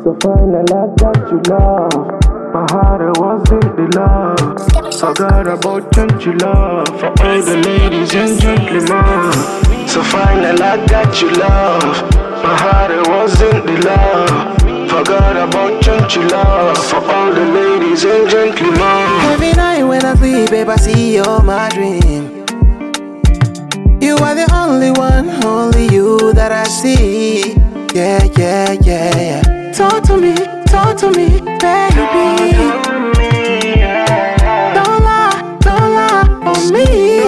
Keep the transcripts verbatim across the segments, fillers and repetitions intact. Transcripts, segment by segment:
So finally I got you love. My heart it wasn't the love. Forgot about country love for all the ladies and gentlemen. So finally I got you love. My heart it wasn't the love. Forgot about country love for all the ladies and gentlemen. Every night when I sleep, babe, I see you're my dream. You are the only one, only you that I see. Yeah, yeah, yeah, yeah. Talk to me, talk to me, baby. Don't lie, don't lie on me.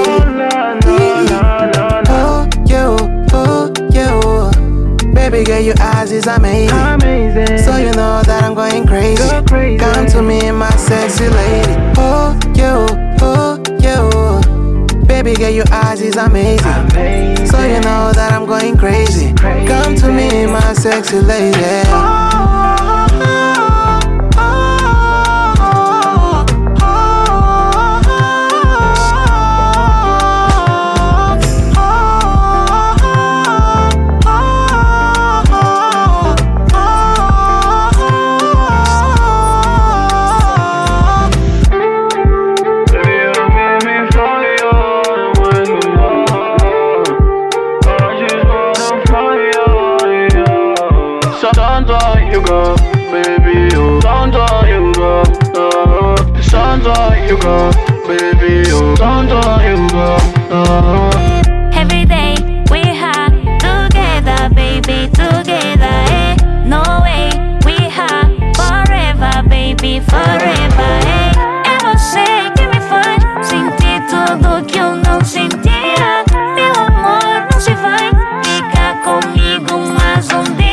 Oh, you, oh, you. Baby girl, your eyes is amazing. So you know that I'm going crazy. Come to me, my sexy lady. Oh, you, oh, you. Baby girl, your eyes is amazing. So you know that I'm going crazy. Come to me, my sexy lady. Sometimes you go, baby, oh. Sometimes you go, oh. Sometimes you go, baby, oh. Sometimes you go, oh. Every day we are together, baby, together, eh. No way, we are forever, baby, forever, eh. É você que me faz sentir tudo que eu não sentia. Meu amor não se vai, fica comigo mais um dia.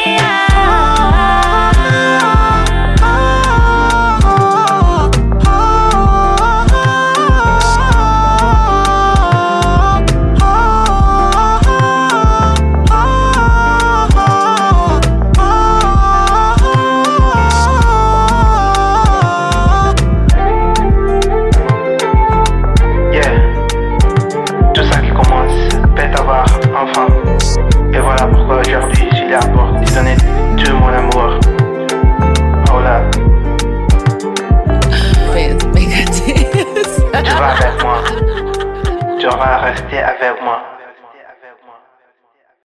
Enfin, et voilà pourquoi aujourd'hui j'ai la porte de donner tout mon amour. Oh là. Tu vas avec moi. Tu vas rester avec moi.